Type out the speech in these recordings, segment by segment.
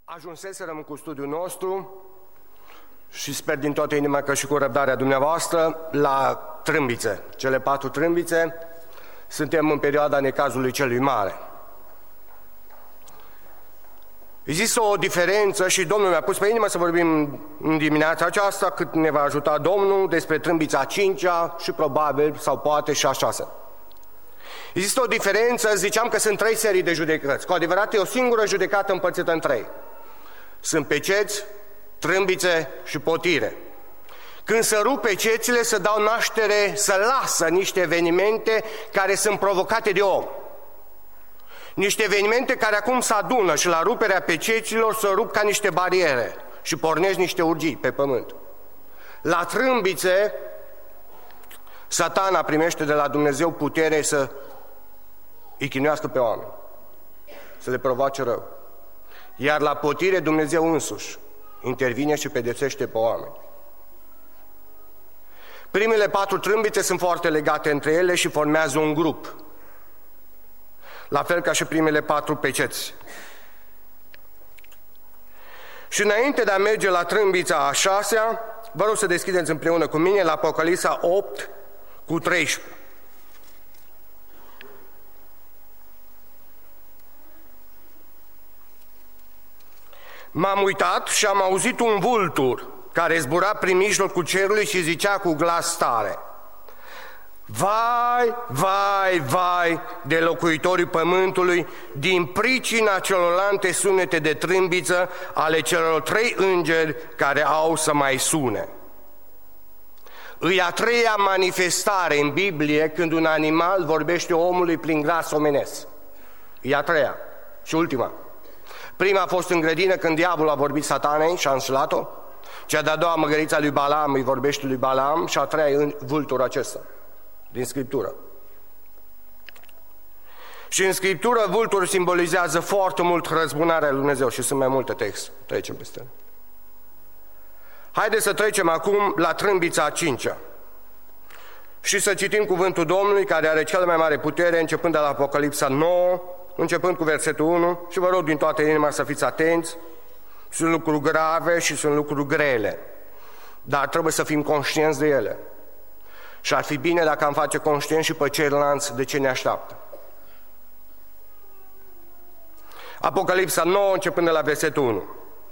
Ajunseserăm cu studiul nostru și sper din toată inima că și cu răbdarea dumneavoastră la trâmbițe, cele 4 trâmbițe. Suntem în perioada necazului celui mare. Există o diferență și Domnul mi-a pus pe inimă să vorbim în dimineața aceasta, cât ne va ajuta Domnul, despre trâmbița a 5-a și probabil, sau poate și a 6-a. Există o diferență, ziceam că sunt 3 serii de judecăți. Cu adevărat e o singură judecată împărțită în 3. Sunt peceți, trâmbițe și potire. Când se rup pecețile, se dau naștere, se lasă niște evenimente care sunt provocate de om. Niște evenimente care acum se adună și la ruperea peceților se rup ca niște bariere și pornesc niște urgii pe pământ. La trâmbițe, Satana primește de la Dumnezeu putere să îi chinuiască pe oameni, să le provoace rău. Iar la potire Dumnezeu însuși intervine și pedepsește pe oameni. Primele 4 trâmbițe sunt foarte legate între ele și formează un grup. La fel ca și primele 4 peceți. Și înainte de a merge la trâmbița a 6-a, vă rog să deschideți împreună cu mine la Apocalipsa 8:13. M-am uitat și am auzit un vultur care zbura prin mijlocul cerului și zicea cu glas tare: vai, vai, vai de locuitorii pământului din pricina celorlalte sunete de trâmbiță ale celor 3 îngeri care au să mai sune. E a 3-a manifestare în Biblie când un animal vorbește omului prin glas omenesc. E a 3-a și ultima. Prima a fost în grădină când diavolul a vorbit Satanei și a înșelat-o. Cea de-a doua, măgărița lui Balaam îi vorbește lui Balaam și a 3-a e vulturul acesta din Scriptură. Și în Scriptură vulturul simbolizează foarte mult răzbunarea lui Dumnezeu și sunt mai multe texte. Trecem peste ele. Haideți să trecem acum la trâmbița a 5-a și să citim cuvântul Domnului care are cea mai mare putere, începând de la Apocalipsa 9, începând cu versetul 1, și vă rog din toată inima să fiți atenți. Sunt lucruri grave și sunt lucruri grele, dar trebuie să fim conștienți de ele. Și ar fi bine dacă am face conștienți și pe ceilalți de ce ne așteaptă. Apocalipsa 9, începând de la versetul 1.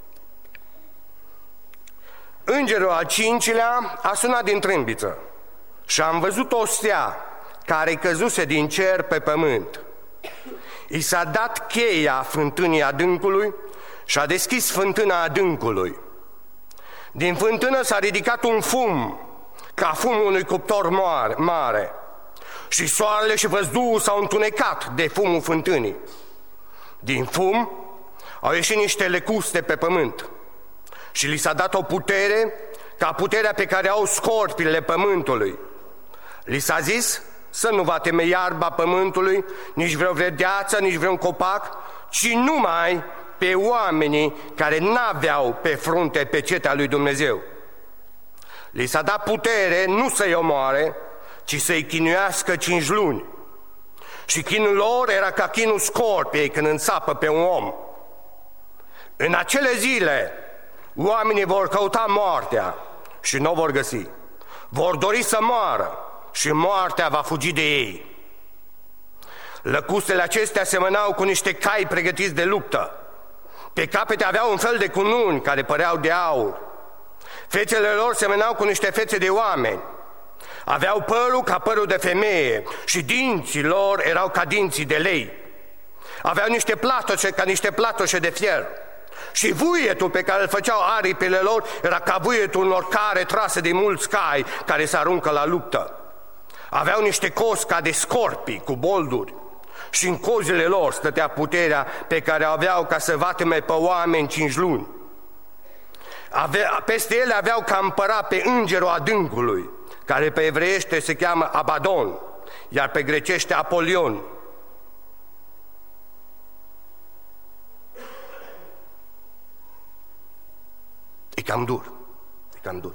Îngerul al 5-lea a sunat din trâmbiță și am văzut o stea care căzuse din cer pe pământ. I s-a dat cheia fântânii adâncului și a deschis fântâna adâncului. Din fântână s-a ridicat un fum, ca fumul unui cuptor mare, și soarele și văzduhul s-au întunecat de fumul fântânii. Din fum au ieșit niște lecuste pe pământ și li s-a dat o putere ca puterea pe care au scorpiile pământului. Li s-a zis să nu va teme iarba pământului, nici vreo vredeață, nici vreun copac, ci numai pe oamenii care n-aveau pe frunte pecetea lui Dumnezeu. Li s-a dat putere nu să-i omoare, ci să-i chinuiască 5 luni. Și chinul lor era ca chinul scorpiei când înțapă pe un om. În acele zile, oamenii vor căuta moartea și nu o vor găsi. Vor dori să moară și moartea va fugi de ei. Lăcustele acestea semănau cu niște cai pregătiți de luptă. Pe capete aveau un fel de cununi care păreau de aur. Fețele lor semănau cu niște fețe de oameni. Aveau părul ca părul de femeie și dinții lor erau ca dinții de lei. Aveau niște platoșe ca niște platoșe de fier. Și vuietul pe care îl făceau aripile lor era ca vuietul unor care trase de mulți cai care se aruncă la luptă. Aveau niște cozi ca de scorpii cu bolduri și în cozile lor stătea puterea pe care o aveau ca să vateme pe oameni 5 luni. Peste ele aveau ca împărat pe îngerul adâncului, care pe evreiește se cheamă Abadon, iar pe grecește Apolion. E cam dur, e cam dur.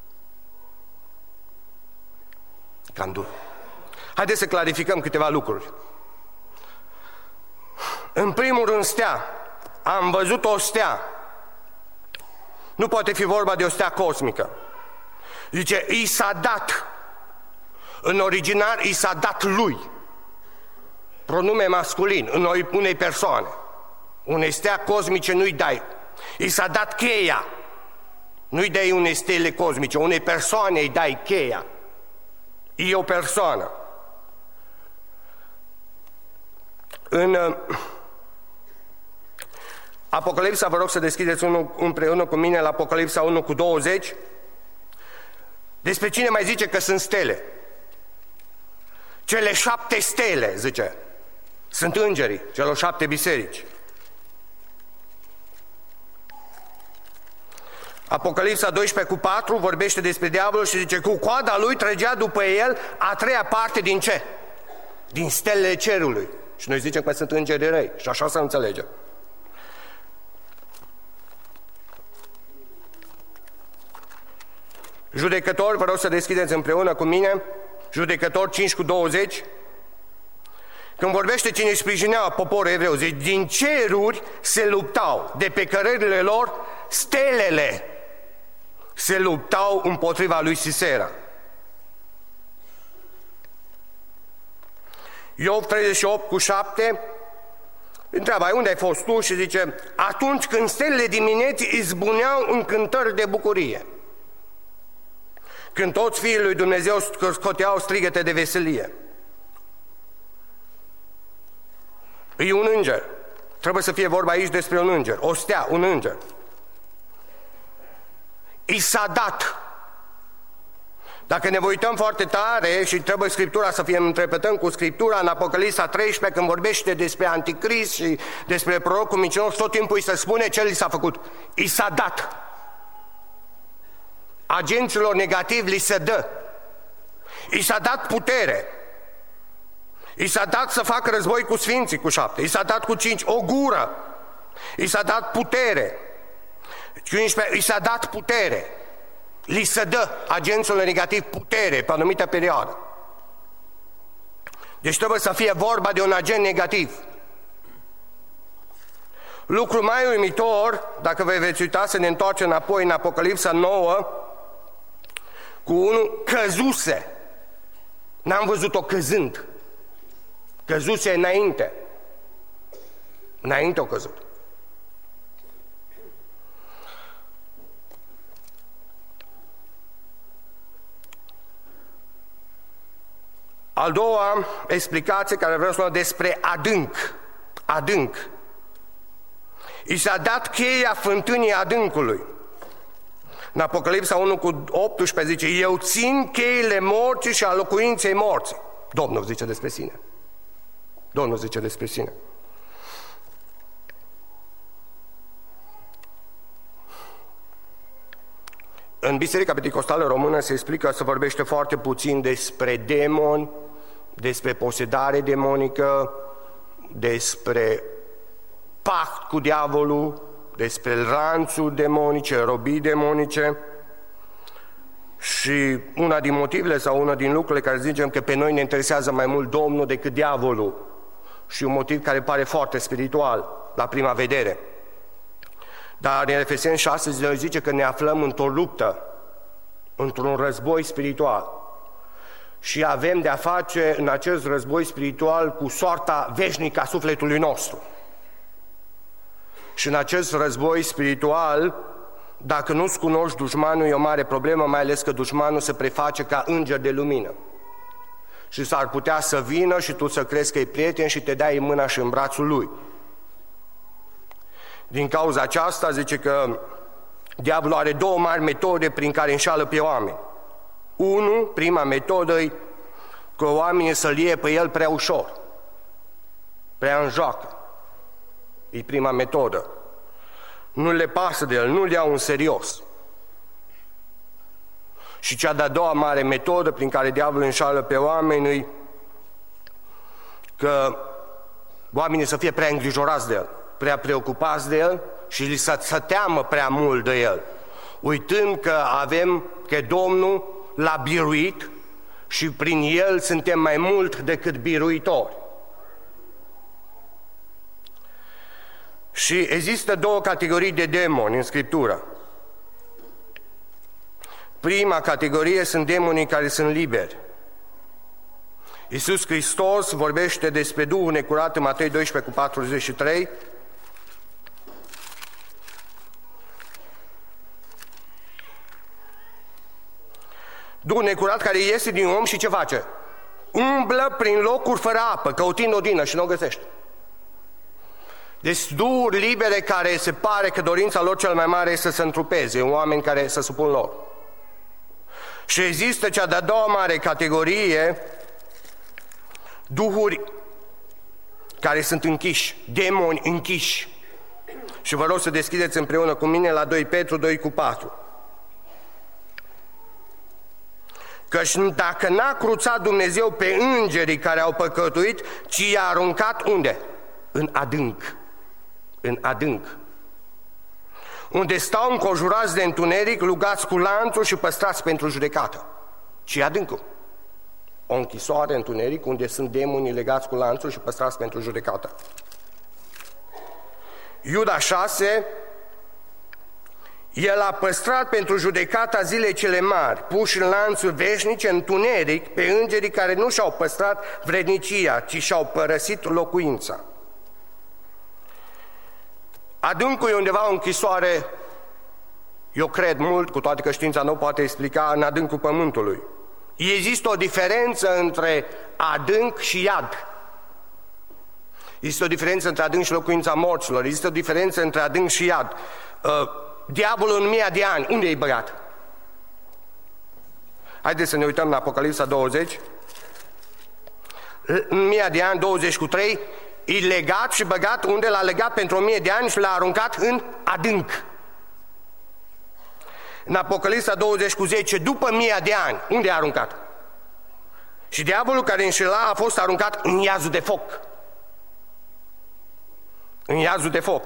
E cam dur. Haideți să clarificăm câteva lucruri. În primul rând, stea am văzut o stea. Nu poate fi vorba de o stea cosmică. Zice, i s-a dat. În original, i s-a dat lui. Pronume masculin, în unei persoane. Unei stea cosmice nu-i dai. I s-a dat cheia. Nu-i dai unei stele cosmice, unei persoane îi dai cheia. E o persoană. În Apocalipsa, vă rog să deschideți împreună cu mine la Apocalipsa 1:20. Despre cine mai zice că sunt stele? Cele 7 stele, zice. Sunt îngerii celor 7 biserici. Apocalipsa 12:4 vorbește despre diavolul și zice, cu coada lui trăgea după el a treia parte din ce? Din stelele cerului. Și noi zicem că sunt îngeri răi. Și așa să înțelegem. Judecători, vă rog să deschideți împreună cu mine, Judecători 5:20. Când vorbește cine sprijinea poporul evreu, zice, din ceruri se luptau, de pe cărările lor, stelele se luptau împotriva lui Sisera. Iov 38:7 întreabă, unde ai fost tu? Și zice, atunci când stelele dimineții izbuneau în cântări de bucurie, când toți fiii lui Dumnezeu scoteau strigăte de veselie. E un înger. Trebuie să fie vorba aici despre un înger. O stea, un înger. I s-a dat. Dacă ne uităm foarte tare și trebuie Scriptura să fie întrepătăm cu Scriptura, în Apocalipsa 13, când vorbește despre Anticrist și despre prorocul mincinos, tot timpul îi se spune ce li s-a făcut. I s-a dat. Agenților negativi li se dă. I s-a dat putere. I s-a dat să facă război cu sfinții, cu 7. I s-a dat cu 5 o gură. I s-a dat putere. 15, i s-a dat putere. Li se dă agenților negativi putere pe o anumită perioadă. Deci trebuie să fie vorba de un agent negativ. Lucru mai uimitor, dacă vă veți uita să ne întoarcem înapoi în Apocalipsa 9, cu unul căzuse. N-am văzut-o căzând. Căzuse înainte. Înainte o căzut. Al doua explicație care vreau să luăm despre adânc. Adânc. I s-a dat cheia fântânii adâncului. În Apocalipsa 1:18 zice, eu țin cheile morții și a locuinței morții. Domnul zice despre sine. Domnul zice despre sine. În Biserica Pentecostală Română se explică, se vorbește foarte puțin despre demoni, despre posedare demonică, despre pact cu diavolul, despre ranțuri demonice, robii demonice. Și una din motivele sau una din lucrurile care zicem că pe noi ne interesează mai mult Domnul decât diavolul. Și un motiv care pare foarte spiritual la prima vedere. Dar în Efeseni 6 noi zice că ne aflăm într-o luptă, într-un război spiritual. Și avem de-a face în acest război spiritual cu soarta veșnică a sufletului nostru. Și în acest război spiritual, dacă nu-ți cunoști dușmanul, e o mare problemă, mai ales că dușmanul se preface ca înger de lumină. Și s-ar putea să vină și tu să crezi că e prieten și te dai în mâna și în brațul lui. Din cauza aceasta zice că diavolul are două mari metode prin care înșală pe oameni. Unu, prima metodă e că oamenii să-l iei pe el prea ușor, prea în joacă. E prima metodă. Nu le pasă de el, nu-l iau în serios. Și cea de-a doua mare metodă prin care diavolul înșală pe oameni e că oamenii să fie prea îngrijorați de el, prea preocupați de el și să teamă prea mult de el, uitând că Domnul l-a biruit și prin el suntem mai mult decât biruitori. Și există două categorii de demoni în Scriptură. Prima categorie sunt demonii care sunt liberi. Iisus Hristos vorbește despre Duhul necurat în Matei 12:43. Duhul necurat care iese din om și ce face? Umblă prin locuri fără apă, căutind odină și nu o găsește. Deci duhuri libere care se pare că dorința lor cel mai mare este să se întrupeze, oameni care se supun lor. Și există cea de-a doua mare categorie, duhuri care sunt închiși, demoni închiși. Și vă rog să deschideți împreună cu mine la 2 Petru 2:4. Căci dacă n-a cruțat Dumnezeu pe îngerii care au păcătuit, ci i-a aruncat unde? În adânc. În adânc. Unde stau înconjurați de întuneric, lugați cu lanțuri și păstrați pentru judecată. Și adâncul. O închisoare, întuneric, unde sunt demonii legați cu lanțuri și păstrați pentru judecată. Iuda 6, el a păstrat pentru judecata zilei cele mari, puși în lanțuri veșnice, întuneric, pe îngerii care nu și-au păstrat vrednicia, ci și-au părăsit locuința. Adâncul e undeva o închisoare, eu cred mult, cu toate că știința nu poate explica, în adâncul pământului. Există o diferență între adânc și iad. Există o diferență între adânc și locuința morților. Există o diferență între adânc și iad. Diavolul în 1000 de ani, unde e băgat? Haideți să ne uităm în Apocalipsa 20. În 1000 de ani, 20:3, e legat și băgat, unde l-a legat pentru 1000 de ani și l-a aruncat în adânc. În Apocalipsa 20:10, după 1000 de ani, unde a aruncat? Și diavolul care înșela a fost aruncat în iazul de foc. În iazul de foc.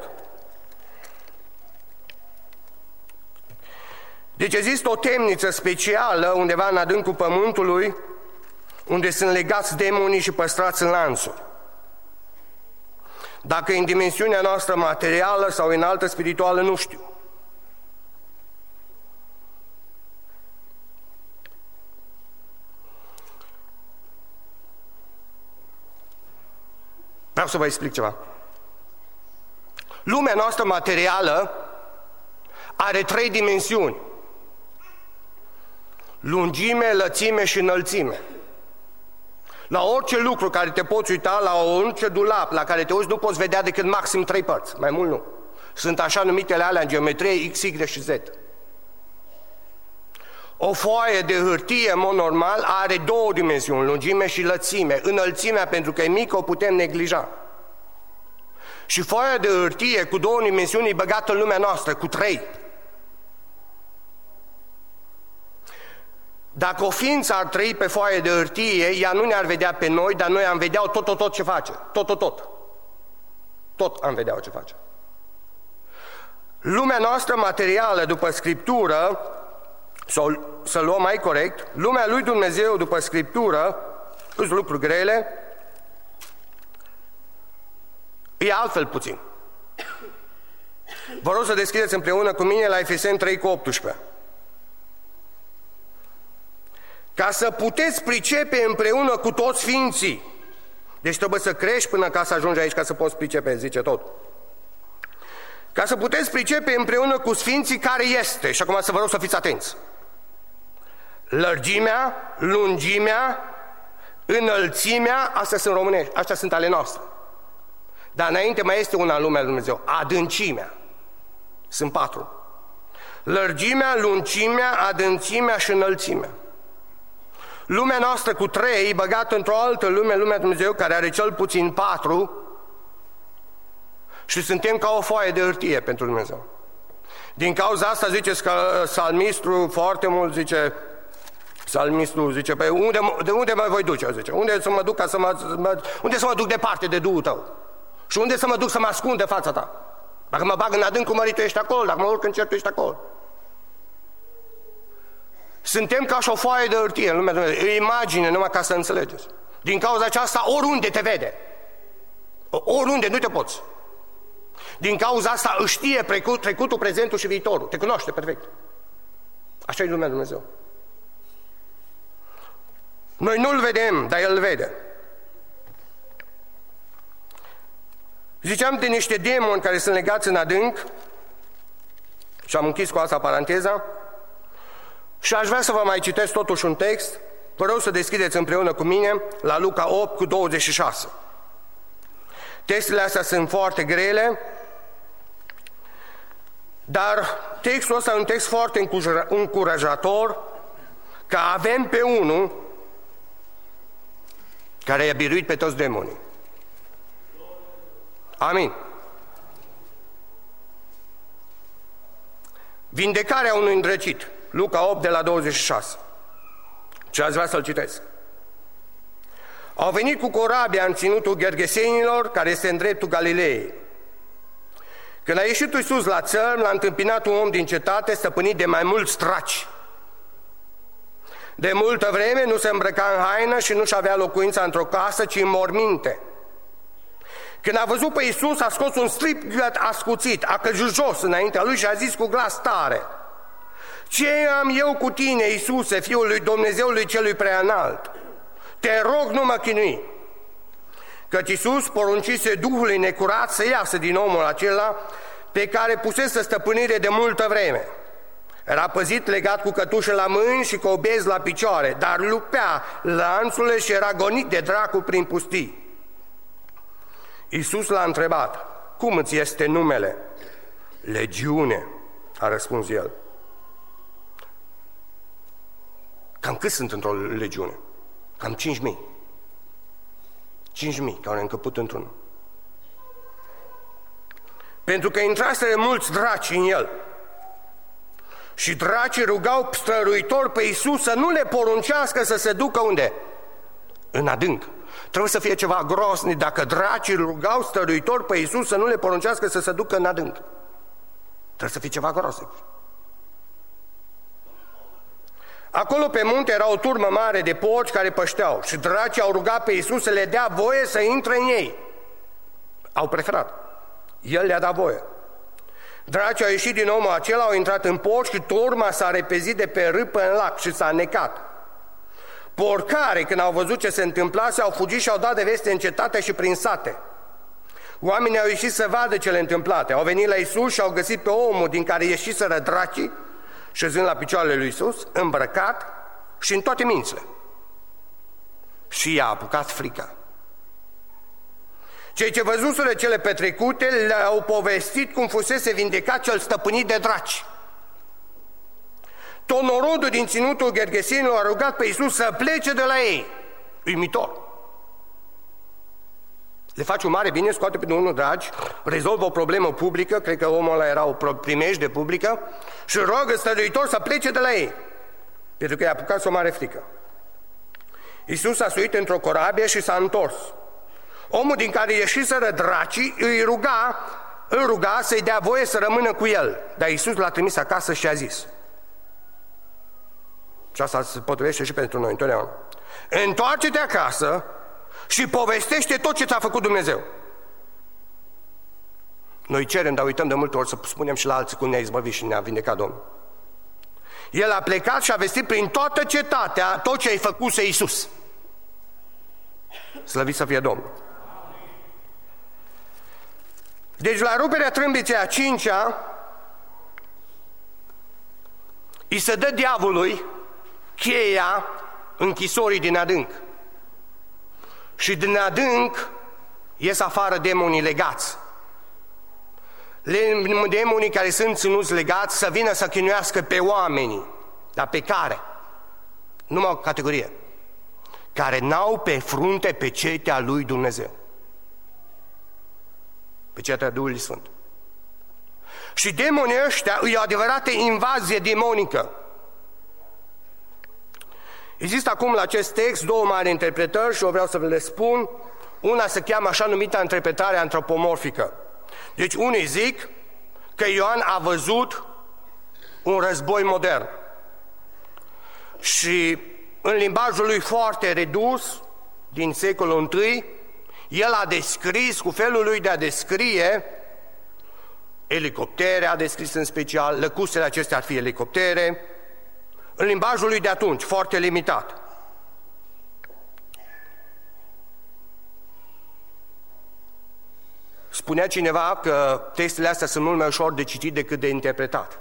Deci există o temniță specială undeva în adâncul pământului, unde sunt legați demonii și păstrați în lanțuri. Dacă e în dimensiunea noastră materială sau în altă spirituală, nu știu. Vreau să vă explic ceva. Lumea noastră materială are 3 dimensiuni. Lungime, lățime și înălțime. La orice lucru care te poți uita, la orice dulap la care te uiți, nu poți vedea decât maxim 3 părți, mai mult nu. Sunt așa numitele alea în geometrie X, Y și Z. O foaie de hârtie, în mod normal, are 2 dimensiuni, lungime și lățime. Înălțimea, pentru că e mică, o putem neglija. Și foaia de hârtie cu 2 dimensiuni e băgată în lumea noastră, cu 3. Dacă o ființă ar trăi pe foaie de hârtie, ea nu ne-ar vedea pe noi, dar noi am vedea tot ce face. Tot am vedea ce face. Lumea noastră materială, după Scriptură, sau să luăm mai corect, lumea lui Dumnezeu, după Scriptură, sunt lucruri grele, e altfel puțin. Vă rog să deschideți împreună cu mine la Efeseni 3:18. Ca să puteți pricepe împreună cu toți sfinții. Deci trebuie să crești până ca să ajungi aici, ca să poți pricepe, zice tot. Ca să puteți pricepe împreună cu sfinții care este. Și acum să vă rog să fiți atenți. Lărgimea, lungimea, înălțimea, astea sunt românești, astea sunt ale noastre. Dar înainte mai este una în lumea lui Dumnezeu, adâncimea. Sunt 4. Lărgimea, lungimea, adâncimea și înălțimea. Lumea noastră cu 3, băgată într-o altă lume, lumea Dumnezeu, care are cel puțin 4, și suntem ca o foaie de hârtie pentru Dumnezeu. Din cauza asta ziceți că psalmistul foarte mult zice, psalmistul zice, pe de unde mă voi duce? Zice, unde să mă duc unde să mă duc departe de Duhul tău? Și unde să mă duc să mă ascund de fața ta? Dacă mă bag în adâncul mării, tu ești acolo, dacă mă urc în cer, tu ești acolo. Suntem ca și o foaie de hârtie în lumea Dumnezeu. E imagine numai ca să înțelegeți. Din cauza aceasta, oriunde te vede. Oriunde, nu te poți. Din cauza asta își știe trecutul, prezentul și viitorul. Te cunoaște perfect. Așa e lumea Dumnezeu. Noi nu-L vedem, dar El îl vede. Ziceam de niște demoni care sunt legați în adânc și am închis cu asta paranteza și aș vrea să vă mai citesc totuși un text. Vă rog să deschideți împreună cu mine la Luca 8 cu 26. Textele astea sunt foarte grele, dar textul ăsta e un text foarte încurajator, că avem pe unul care i-a biruit pe toți demonii. Amin. Vindecarea unui îndrăcit. Luca 8 de la 26. Ce ați vrea să-l citesc? Au venit cu corabia în ținutul Gergesenilor, care este în dreptul Galilei. Când a ieșit Iisus la țărm, l-a întâmpinat un om din cetate stăpânit de mai mulți draci. De multă vreme nu se îmbrăca în haină și nu-și avea locuința într-o casă, ci în morminte. Când a văzut pe Iisus, a scos un strigăt ascuțit, a căzut jos înaintea lui și a zis cu glas tare: ce am eu cu tine, Iisuse, Fiul lui Dumnezeului celui preanalt? Te rog, nu mă chinui. Căci Iisus poruncise Duhului necurat să iasă din omul acela pe care pusese stăpânire de multă vreme. Era păzit, legat cu cătușe la mâini și cu obezi la picioare, dar lupea lanțurile și era gonit de dracu prin pustii. Iisus l-a întrebat: cum îți este numele? Legiune, a răspuns el. Cam cât sunt într-o legiune? Cam 5.000. 5.000 care au încăput într-unul. Pentru că intraseră mulți draci în el. Și dracii rugau stăruitor pe Iisus să nu le poruncească să se ducă unde? În adânc. Trebuie să fie ceva grosnic dacă dracii rugau stăruitor pe Iisus să nu le poruncească să se ducă în adânc. Trebuie să fie ceva grosnic. Acolo pe munte era o turmă mare de porci care pășteau și dracii au rugat pe Iisus să le dea voie să intre în ei. Au preferat. El le-a dat voie. Dracii au ieșit din omul acela, au intrat în porci și turma s-a repezit de pe râpă în lac și s-a necat. Porcarii, când au văzut ce se întâmplase, au fugit și au dat de veste în cetate și prin sate. Oamenii au ieșit să vadă cele întâmplate. Au venit la Iisus și au găsit pe omul din care ieșiseră dracii, șezând la picioarele lui Iisus, îmbrăcat și în toate mințile. Și i-a apucat frica. Cei ce văzuseră cele petrecute le-au povestit cum fusese vindecat cel stăpânit de draci. Tot norodul din ținutul Gergesenilor a rugat pe Iisus să plece de la ei. Uimitor. Le faci un mare bine, scoate pe unul dragi, rezolvă o problemă publică, cred că omul ăla era o primejde publică, și roagă stăruitor să plece de la ei, pentru că i-a apucat o mare frică. Iisus a suit într-o corabie și s-a întors. Omul din care ieșiseră dracii îl ruga să-i dea voie să rămână cu el, dar Iisus l-a trimis acasă și a zis, și asta se potrivește și pentru noi întotdeauna: întoarce-te acasă și povestește tot ce ți-a făcut Dumnezeu. Noi cerem, dar uităm de multe ori să spunem și la alții cum ne-a izbăvit și ne-a vindecat Domnul. El a plecat și a vestit prin toată cetatea tot ce ai făcuse Iisus. Slăvit să fie Domnul. Deci la ruperea trâmbiței a 5-a îi se dă diavolului cheia închisorii din adânc. Și din adânc ies afară demonii legați. Demonii care sunt ținuți legați să vină să chinuiască pe oamenii. Dar pe care? Numai o categorie. Care n-au pe frunte pe cetea lui Dumnezeu. Pe cetea Duhului Sfânt. Și demonii ăștia e o adevărată invazie demonică. Există acum la acest text două mari interpretări și eu vreau să vă le spun. Una se cheamă așa numită interpretare antropomorfică. Deci unii zic că Ioan a văzut un război modern. Și în limbajul lui foarte redus, din secolul I, el a descris, cu felul lui de a descrie, elicoptere, a descris în special, lăcustele acestea ar fi elicoptere, în limbajul lui de atunci, foarte limitat. Spunea cineva că textele astea sunt mult mai ușor de citit decât de interpretat.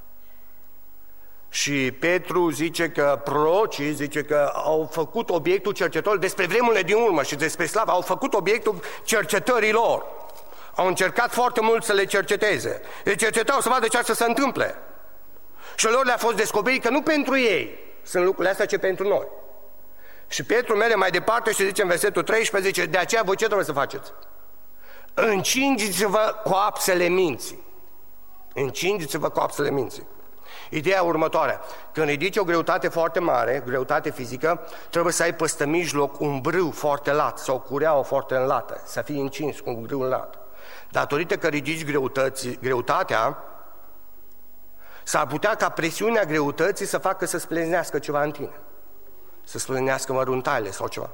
Și Petru zice că prorocii, zice că au făcut obiectul cercetărilor despre vremurile din urmă și despre slavă, au făcut obiectul cercetării lor. Au încercat foarte mult să le cerceteze. Le cercetau să vadă ce să se întâmple. Și lor le-a fost descoperit că nu pentru ei sunt lucrurile astea, ci pentru noi. Și Petru merge mai departe și zice în versetul 13, zice, de aceea voi ce trebuie să faceți? Încingeți-vă coapsele minții. Încingeți-vă coapsele minții. Ideea următoare, când ridici o greutate foarte mare, greutate fizică, trebuie să ai peste mijloc un brâu foarte lat sau o cureaua foarte înlată, să fii încins cu un brâu lat. Datorită că ridici greutatea, s-ar putea ca presiunea greutății să facă să spleznească ceva în tine, să spleznească măruntaile sau ceva.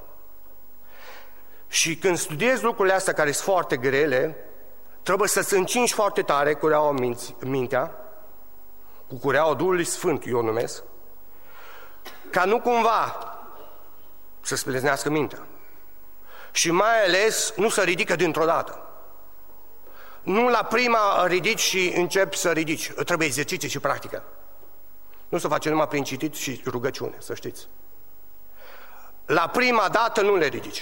Și când studiezi lucrurile astea care sunt foarte grele, trebuie să-ți încingi foarte tare cureaua mintea, cu cureaua Duhului Sfânt, eu o numesc, ca nu cumva să spleznească mintea. Și mai ales nu să ridică dintr-o dată. Nu la prima ridici și începi să ridici. Trebuie exerciție și practică. Nu se face numai prin citit și rugăciune, să știți. La prima dată nu le ridici.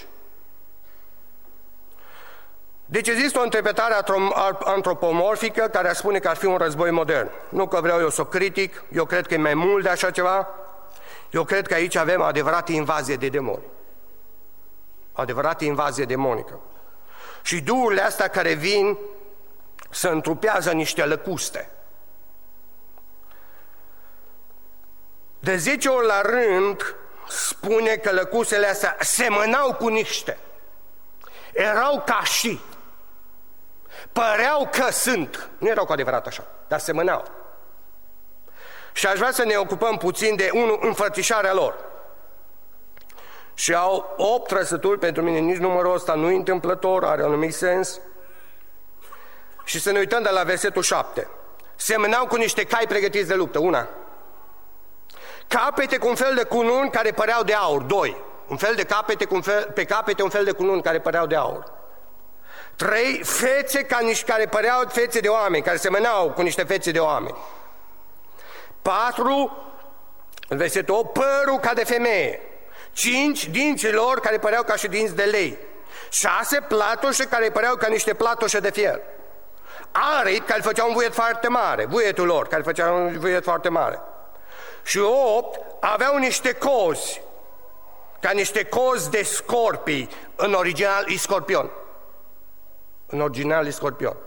Deci există o interpretare antropomorfică care spune că ar fi un război modern. Nu că vreau eu să o critic, eu cred că e mai mult de așa ceva. Eu cred că aici avem adevărată invazie de demoni. Adevărată invazie demonică. Și duhurile astea care vin să întrupează niște lăcuste. De 10 ori la rând spune că lăcustele astea semănau cu niște. Erau ca și. Păreau că sunt. Nu erau cu adevărat așa, dar semănau. Și aș vrea să ne ocupăm puțin de înfățișarea lor. Și au 8 trăsături, pentru mine nici numărul ăsta nu e întâmplător, are un anumit sens. Și să ne uităm de la versetul 7. Semănau cu niște cai pregătiți de luptă, 1. Capete cu un fel de cununi care păreau de aur, 2. Un fel de capete, pe capete un fel de cununi care păreau de aur. 3. Fețe care păreau fețe de oameni, care semănau cu niște fețe de oameni. 4. În versetul 8, părul ca de femeie. 5. Dinții lor care păreau ca și dinți de lei. 6. Platoșe care păreau ca niște platoșe de fier. Aripi care făceau un vuiet foarte mare, vuietul lor care făcea un vuiet foarte mare. Și 8. Aveau niște cozi, ca niște cozi de scorpii, în original e scorpion. În original e scorpion.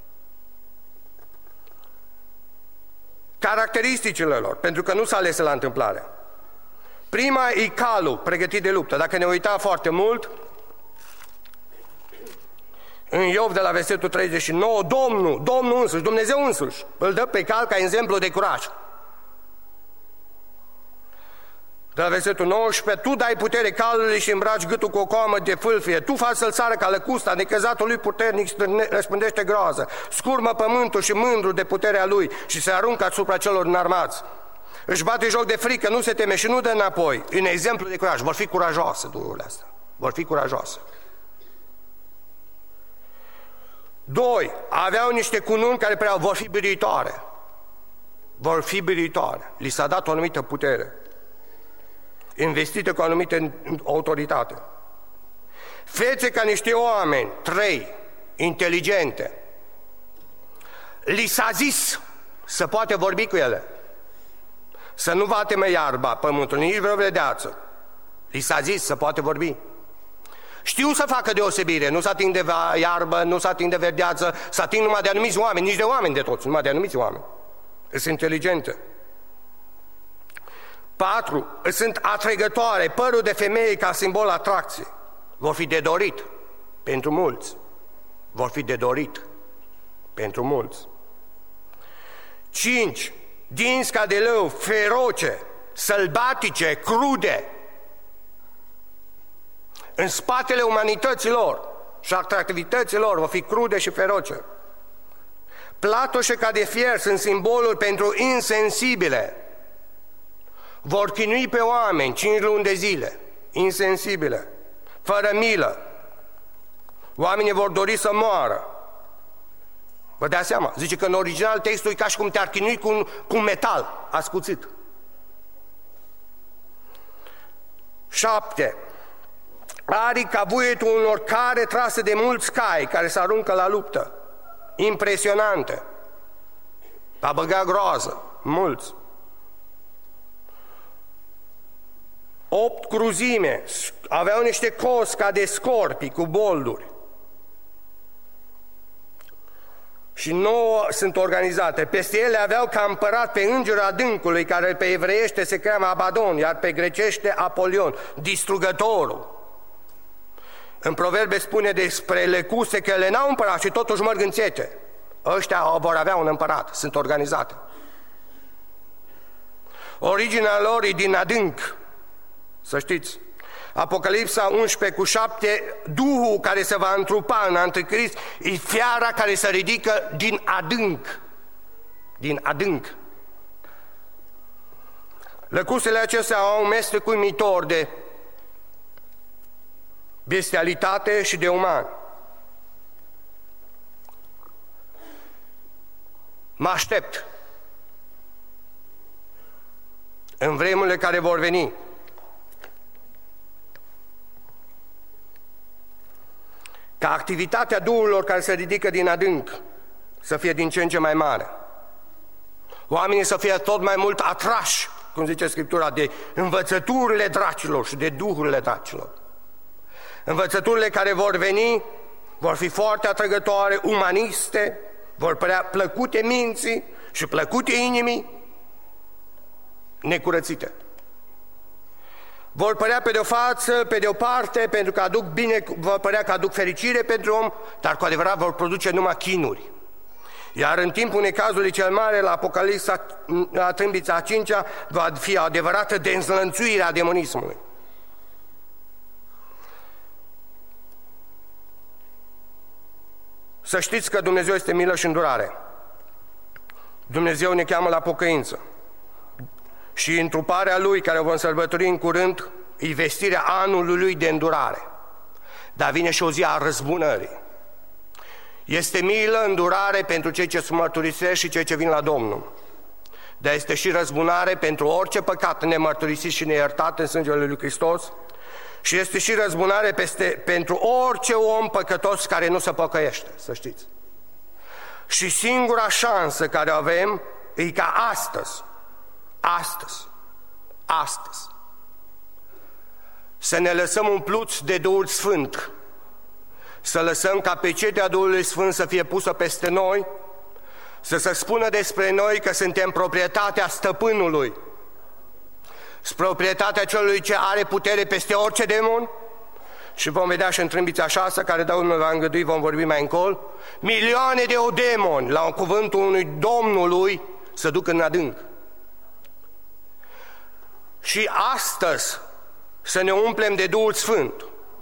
Caracteristicile lor, pentru că nu s-a ales la întâmplare. Prima e calul, pregătit de luptă. Dacă ne uităm foarte mult, în Iov de la versetul 39, Domnul însuși, Dumnezeu însuși, îl dă pe cal ca exemplu de curaj. De la versetul 19, tu dai putere calului și îmbraci gâtul cu o coamă de fâlfie, tu faci să-l sară ca lăcusta, necăzatul lui puternic răspândește groază, scurmă pământul și mândru de puterea lui și se aruncă asupra celor înarmați. Își bate joc de frică, nu se teme și nu dă înapoi. Un exemplu de curaj, vor fi curajoase duhurile astea, vor fi curajoase. 2. Aveau niște cununi care păreau, vor fi biruitoare. Vor fi biruitoare. Li s-a dat o anumită putere, investită cu o anumită autoritate. Fețe ca niște oameni, 3, inteligente. Li s-a zis să poate vorbi cu ele, să nu va teme iarba pământul, nici vreo vredeață. Li s-a zis să poate vorbi. Știu să facă deosebire, nu să ating de iarbă, nu să ating de verdeață, să ating numai de anumiți oameni, nici de oameni de toți, numai de anumiți oameni. Sunt inteligente. 4. Sunt atrăgătoare, părul de femeie ca simbol atracție. Vor fi de dorit pentru mulți. Vor fi de dorit pentru mulți. 5. Dinți ca de leu, feroce, sălbatice, crude. În spatele umanităților și atractivităților vor fi crude și feroce. platoșe ca de fier sunt simboluri pentru insensibile. Vor chinui pe oameni 5 luni de zile, insensibile, fără milă. Oamenii vor dori să moară. Vă dați seama? Zice că în original textul e ca și cum te-ar chinui cu un metal ascuțit. 7. Arii ca vuietul unor care trase de mulți cai care se aruncă la luptă. Impresionante. A băgat groază. Mulți. 8 cruzime. Aveau niște cozi ca de scorpii cu bolduri. Și 9 sunt organizate. Peste ele aveau ca împărat pe îngerul adâncului, care pe evreiește se cheamă Abadon, iar pe grecește Apolion, distrugătorul. În Proverbe spune despre lecuse că ele n-au împărat și totuși merg în țete. Ăștia vor avea un împărat, sunt organizate. Originea lor e din adânc, să știți. Apocalipsa 11:7, Duhul care se va întrupa în Anticrist e fiara care se ridică din adânc. Din adânc. Lăcusele acestea au un mestec uimitor de bestialitate și de uman. Mă aștept în vremurile care vor veni ca activitatea duhurilor care se ridică din adânc să fie din ce în ce mai mare. Oamenii să fie tot mai mult atrași, cum zice Scriptura, de învățăturile dracilor și de duhurile dracilor. Învățăturile care vor veni vor fi foarte atrăgătoare, umaniste, vor părea plăcute minții și plăcute inimii, necurățite. Vor părea pe de o față, pe de o parte, pentru că aduc bine, vor părea că aduc fericire pentru om, dar cu adevărat vor produce numai chinuri. Iar în timpul necazului cel mare, la Apocalipsa, la trâmbița a 5-a, va fi o adevărată dezlănțuire a demonismului. Să știți că Dumnezeu este milă și îndurare. Dumnezeu ne cheamă la pocăință. Și întruparea Lui, care o vom sărbători în curând, e vestirea anului Lui de îndurare. Dar vine și o zi a răzbunării. Este milă, îndurare pentru cei ce se mărturisesc și cei ce vin la Domnul. Dar este și răzbunare pentru orice păcat nemărturisit și neiertat în sângele Lui Hristos. Și este și răzbunare pentru orice om păcătos care nu se pocăiește, să știți. Și singura șansă care o avem e ca astăzi, să ne lăsăm umpluți de Duhul Sfânt, să lăsăm ca pecetea Duhului Sfânt să fie pusă peste noi, să se spună despre noi că suntem proprietatea stăpânului, proprietatea celui ce are putere peste orice demon. Și vom vedea și în trâmbița 6, care Domnul va îngădui, vom vorbi mai încolo, milioane de demoni la cuvântul unui Domnului să duc în adânc. Și astăzi să ne umplem de Duhul Sfânt,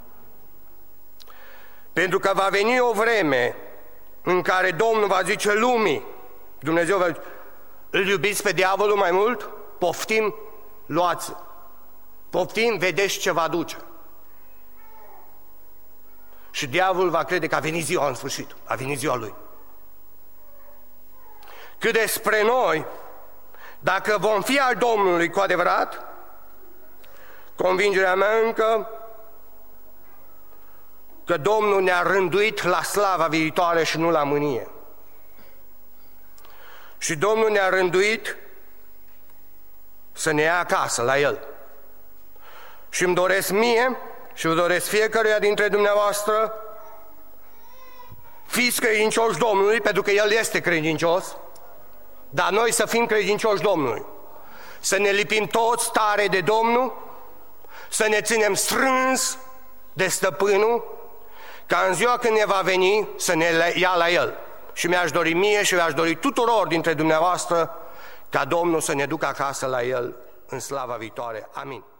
pentru că va veni o vreme în care Domnul va zice lumii, Dumnezeu va zice, îl iubiți pe diavolul mai mult? Poftim, luați, poftim, vedeți ce va duce. Și diavolul va crede că a venit ziua în sfârșit, a venit ziua lui. Cât despre noi, dacă vom fi al Domnului cu adevărat, convingerea mea încă că Domnul ne-a rânduit la slava viitoare și nu la mânie. Și Domnul ne-a rânduit să ne ia acasă la El. Și îmi doresc mie și vă doresc fiecăruia dintre dumneavoastră, fiți credincioși Domnului, pentru că El este credincios, dar noi să fim credincioși Domnului. Să ne lipim toți tare de Domnul, să ne ținem strâns de Stăpânul, ca în ziua când ne va veni să ne ia la El. Și mi-aș dori mie și mi-aș dori tuturor dintre dumneavoastră ca Domnul să ne ducă acasă la El în slava viitoare. Amin.